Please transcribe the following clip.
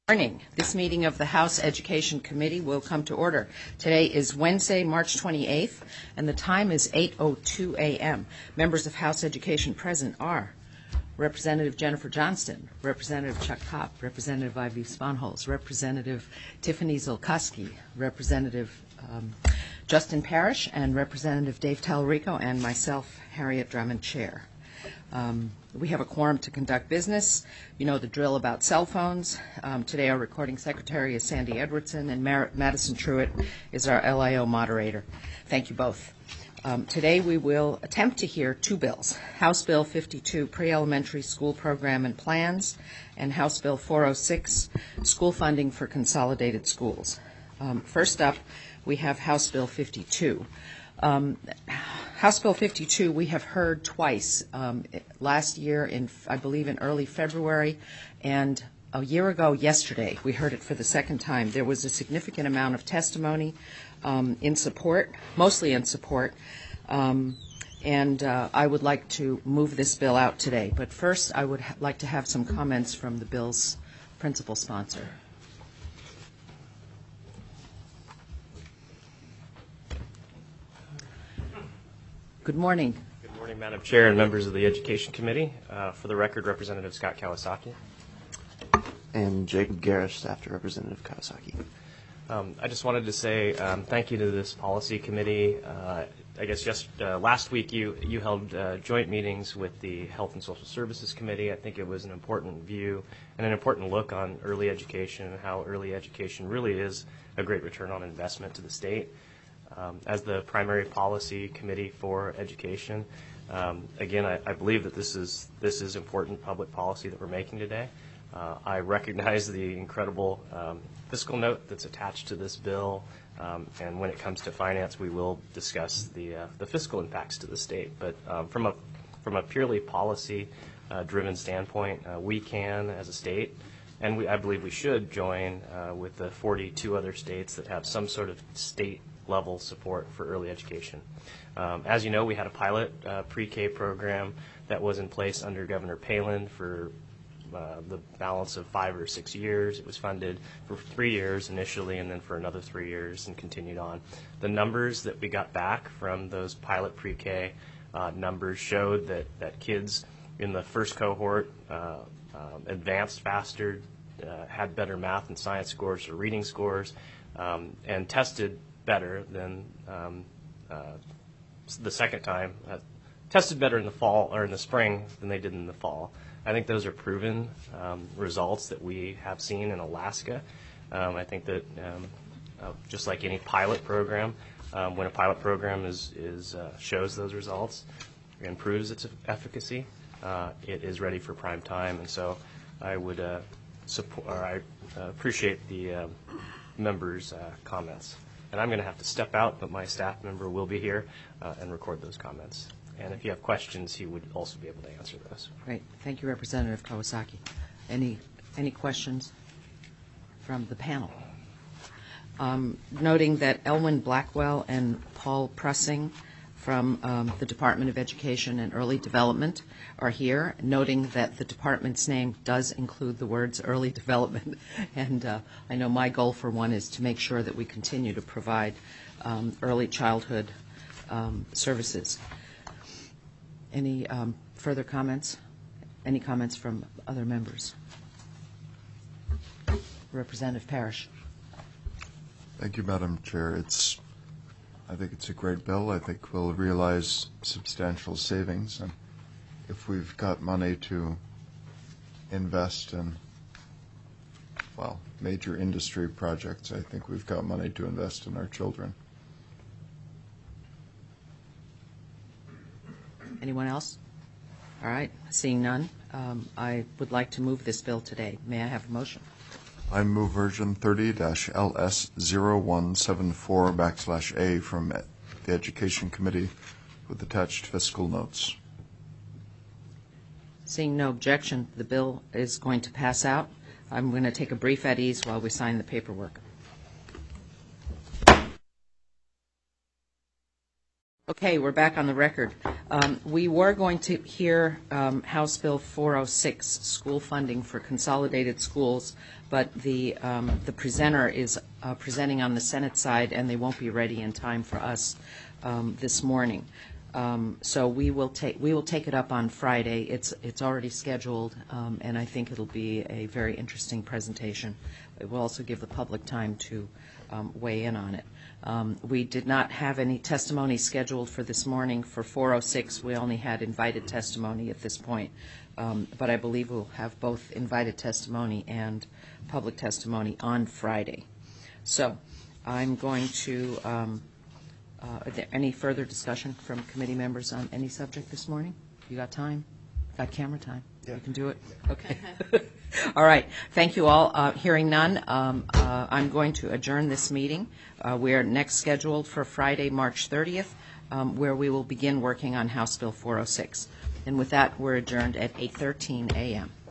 Morning. This meeting of the House Education Committee will come to order. Today is Wednesday, March 28th, and the time is 8:02 a.m. Members of House Education present are Representative Jennifer Johnston, Representative Chuck Kopp, Representative Ivy Svanholz, Representative Tiffany Zolkowski, Representative Justin Parrish, and Representative Dave Tallarico, and myself, Harriet Drummond, Chair. We have a quorum to conduct business. You know the drill about cell phones. Today our recording secretary is Sandy Edwardson, and Madison Truitt is our LIO moderator. Thank you both. Today we will attempt to hear two bills, House Bill 52, Pre-Elementary School Program and Plans, and House Bill 406, School Funding for Consolidated Schools. First up, we have House Bill 52. House Bill 52 we have heard twice, last year I believe in early February, and a year ago yesterday we heard it for the second time. There was a significant amount of testimony in support, mostly in support, and I would like to move this bill out today. But first I would like to have some comments from the bill's principal sponsor. Good morning. Good morning, Madam Chair and members of the Education Committee. For the record, Representative Scott Kawasaki. And Jacob Garish, staff to Representative Kawasaki. I just wanted to say thank you to this policy committee. I guess just last week you held joint meetings with the Health and Social Services Committee. I think it was an important view and an important look on early education and how early education really is a great return on investment to the state. As the primary policy committee for education, again, I believe that this is important public policy that we're making today. I recognize the incredible fiscal note that's attached to this bill, and when it comes to finance, we will discuss the fiscal impacts to the state. But from a purely policy driven standpoint, we can, as a state, and I believe we should join with the 42 other states that have some sort of state level support for early education. As you know, we had a pilot pre-K program that was in place under Governor Palin for the balance of 5 or 6 years. It was funded for 3 years initially and then for another 3 years and continued on. The numbers that we got back from those pilot pre-K numbers showed that kids in the first cohort advanced faster, had better math and science scores or reading scores, and tested better than the second time, tested better in the fall or in the spring than they did in the fall. I think those are proven results that we have seen in Alaska. I think that just like any pilot program, when a pilot program shows those results and proves its efficacy, it is ready for prime time. And so I would appreciate the members' comments. And I'm going to have to step out, but my staff member will be here and record those comments. And if you have questions, he would also be able to answer those. Great. Thank you, Representative Kawasaki. Any questions from the panel? Noting that Elwin Blackwell and Paul Pressing from the Department of Education and Early Development are here, noting that the department's name does include the words early development. And I know my goal for one is to make sure that we continue to provide early childhood services. Any further comments? Any comments from other members? Representative Parrish. Thank you, Madam Chair. I think it's a great bill. I think we'll realize substantial savings. And if we've got money to invest in, well, major industry projects, I think we've got money to invest in our children. Anyone else? All right. Seeing none, I would like to move this bill today. May I have a motion? I move version 30-LS0174/A from the Education Committee with attached fiscal notes. Seeing no objection, the bill is going to pass out. I'm going to take a brief at ease while we sign the paperwork. Okay, we're back on the record. We were going to hear House Bill 406, school funding for consolidated schools, but the presenter is presenting on the Senate side, and they won't be ready in time for us this morning. So we will take it up on Friday. It's already scheduled, and I think it'll be a very interesting presentation. It will also give the public time to weigh in on it. We did not have any testimony scheduled for this morning. For 406, we only had invited testimony at this point, but I believe we'll have both invited testimony and public testimony on Friday. So I'm going to, are there any further discussion from committee members on any subject this morning? You got time? Got camera time? Yeah. You can do it? Okay. All right. Thank you all. Hearing none, I'm going to adjourn this meeting. We're next scheduled for Friday, March 30th, where we will begin working on House Bill 406. And with that, we're adjourned at 8:13 a.m.